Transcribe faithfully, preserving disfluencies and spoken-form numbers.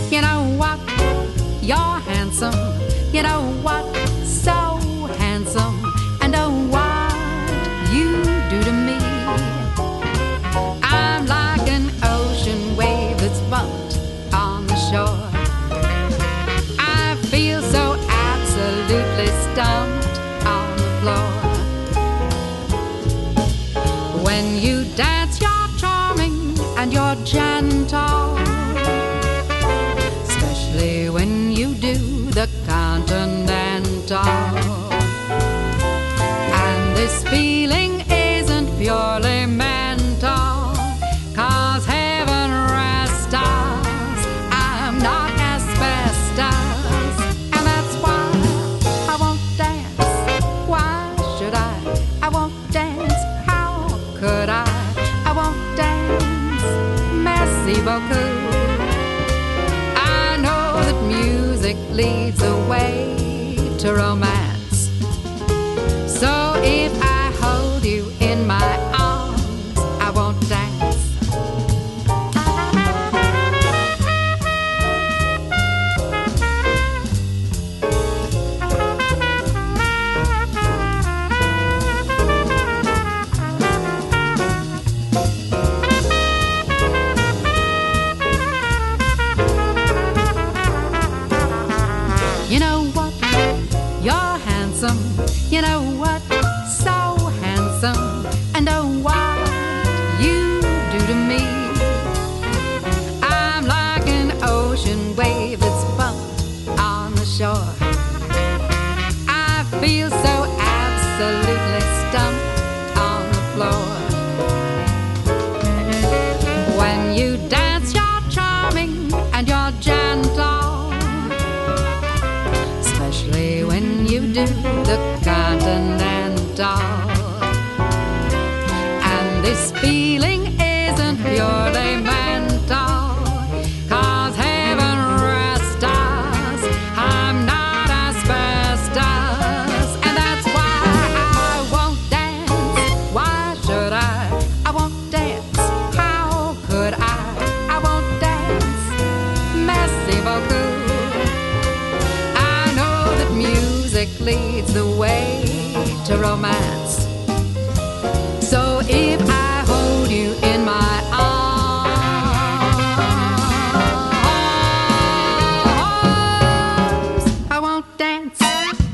You know what? You're handsome. You know what? So handsome. And oh, what you do to me. I'm like an ocean wave that's bumped on the shore. I feel so absolutely stumped on the floor. When you dance, you're charming and you're gentle, especially when you do the continental. And this feeling isn't purely mental, 'cause heaven rest us, I'm not asbestos. And that's why I won't dance. Why should I? I won't dance. How could I? I won't dance. Merci beaucoup. I know that music leads the way to romance. So if I hold you in my arms, I won't dance. You know what? You're handsome. You know what? So handsome. And oh, what you do to me. I'm like an ocean wave that's bumped on the shore. I feel so absolutely stumped on the floor. When you dance, you're charming and you're gentle, especially when you do the continental. And this feeling isn't purely mental, 'cause heaven rest us, I'm not asbestos. And that's why I won't dance. Why should I? I won't dance. How could I? I won't dance. Merci beaucoup. Music leads the way to romance. So if I hold you in my arms, I won't dance.